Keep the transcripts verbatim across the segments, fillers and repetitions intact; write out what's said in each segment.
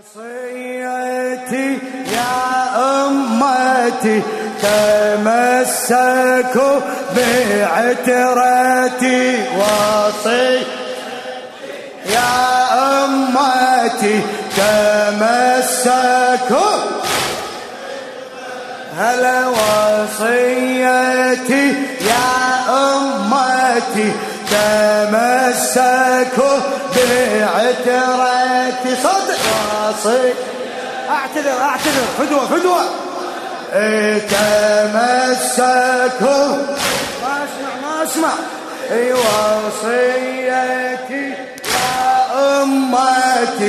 وصيتي يا أمتي تمسكوا بعترتي. وصي يا أمتي تمسكوا هلا. وصيتي يا أمتي تمسكوا بعترتي. صدق وصي اعتذر اعتذر فدوة فدوة. اي تمسكوا ما اسمع ما اسمع. اي وصيتي يا أمتي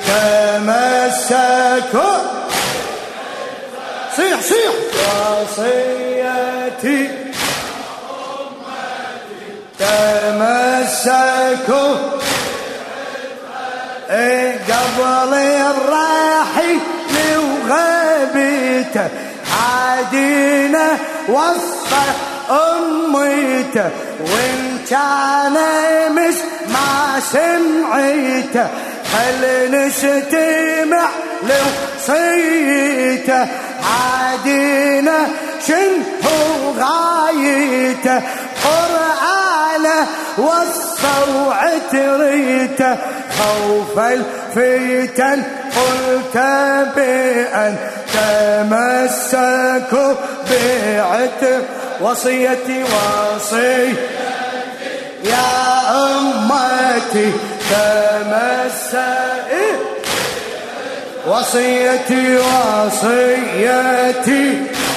تمسكوا. صيح صيح. وصيتي تمسكوا اي قبل الراحل وغيبته عادينا وصى اميته. وان كان مش ما سمعيته خل نستمع لوصيته. عادينا شنو غايته قرآنه وصى وعتريته. خوف الفتن قلت بأن تمسكوا بعتر. وصيتي وصي يا أمتي تمسكوا. وصيتي وصيتي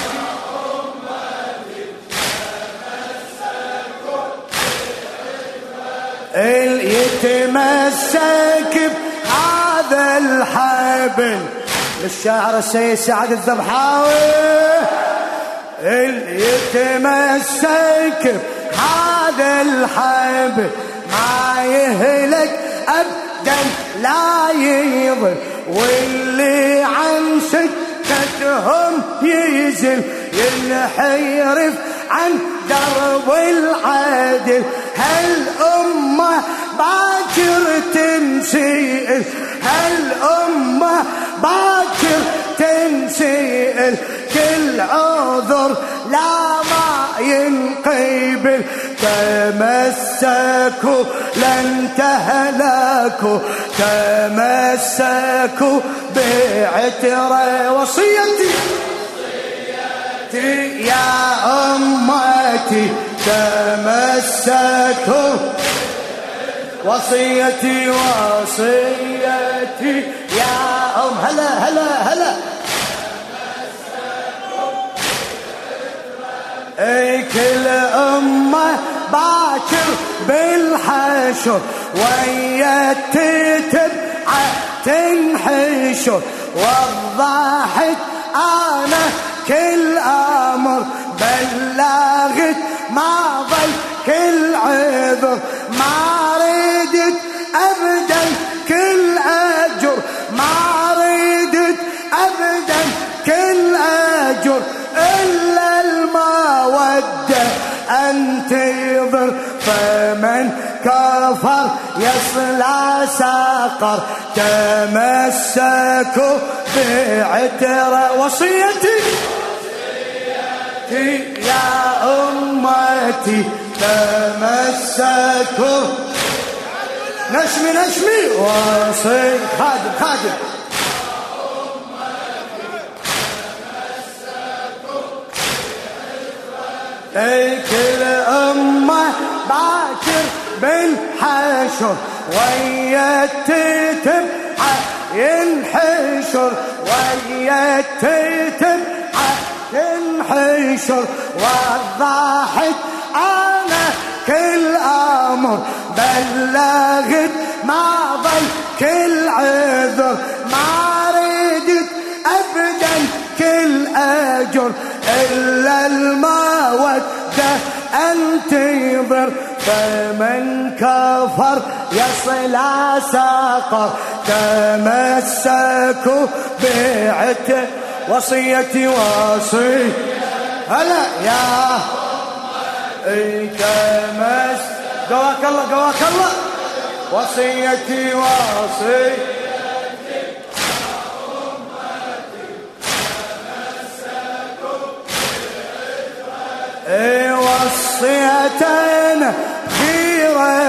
اللي يتمسك بهذا الحبل. للشاعر السيد سعد الذبحاوي. اللي يتمسك بهذا الحبل ما يهلك أبدا لا يضل. واللي عن سكتهم يزل ينحرف عن درب العدل. هالأمة باكر تنسئل هالأمة باكر تنسئل. كل عذر لا ما ينقبل. تمسكوا لن تهلكوا تمسكوا بعترة. وصيتي يا أمتي تمسكوا. وصيتي وصيتي يا أم هلا هلا هلا. اي كل أمة باكر بالحشر ويا تتبع تنحشر. وضحت أنا كل أمر بلغت ما ضل كل عذر. ما ردت أبدا كل أجر ما ردت أبدا كل أجر. إلا المودة أن تضر. فمن كفر يصلى سقر. تمسكوا بعترة. وصيتي يا أمتي تمسكوا. نشمي نشمي. وصي خادم خادم. اي كل أمة باكر بالحشر ويا تتبع ينحشر. ويا تتبع ينحشر. وضحت أنا كل أمر بلغت ما ضل كل عذر. ما ردت أبدا كل أجر. إلا المودة أن تضر. فمن كفر يصلى سقر. تمسكوا بعتر. وصيتي وصي هلا يا اي تمس. قواك الله قواك الله. وصيتي وصي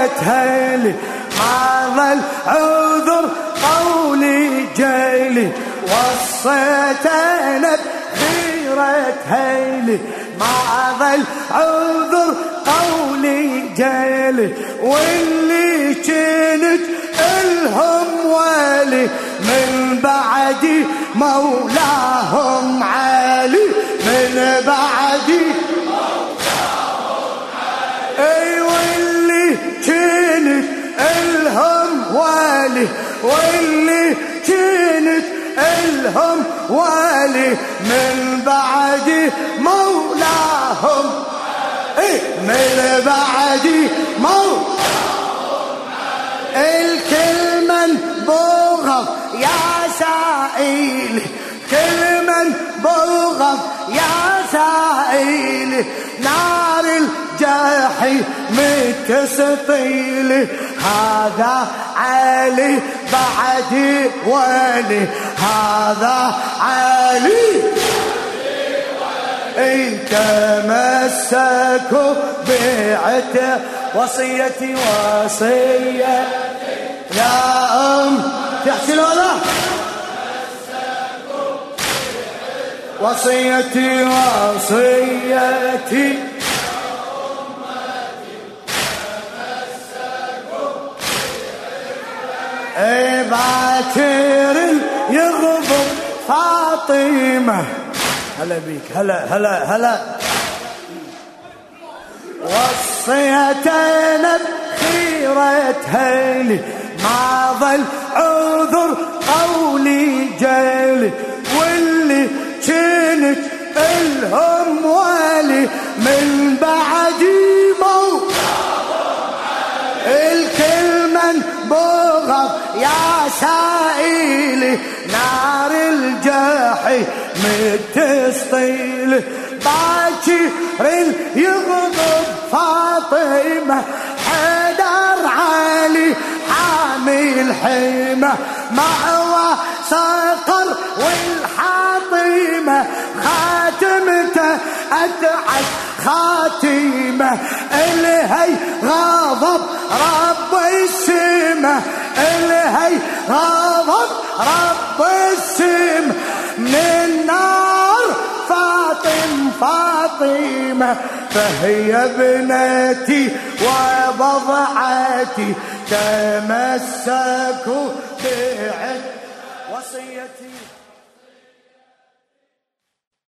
خيرتها لي ما ظل عذر قولي جيلي وصيت انا بخيرتها لي ما ظل عذر قولي جيلي واللي كنت الهم والي من بعدي مولاهم علي من بعدي مولاهم علي اي واللي كنت الهم والي واللي كنت الهم والي من بعدي مولاهم اي من بعدي مولاهم الكل من بغض يا سائلي كل من بغض يا سائلي نار الجحيم تسطيلي هذا علي بعدي ولي هذا علي إن تمسكوا بيعته وصيتي وصية يا أم تحسن ولا وصيتي وصيتي اي باكر يغضب فاطمة هلا بيك هلا هلا هلا وصيتنا بخيرتها لي ما ظل عذر قولي جيلي واللي كنت الهم والي من بعدي موت الكل من بغض يا سائلي نار الجحيم تسطيلي باكر يغضب فاطمة حيدر علي حامي الحمى مأوى صقر والحاطمة خاتمته أتعس خاتمة الهي غضب رب السما الهي غضب رب السما من النار فاطم فاطمة فهي ابنتي وبضعتي تمسكوا بعهد وصيتي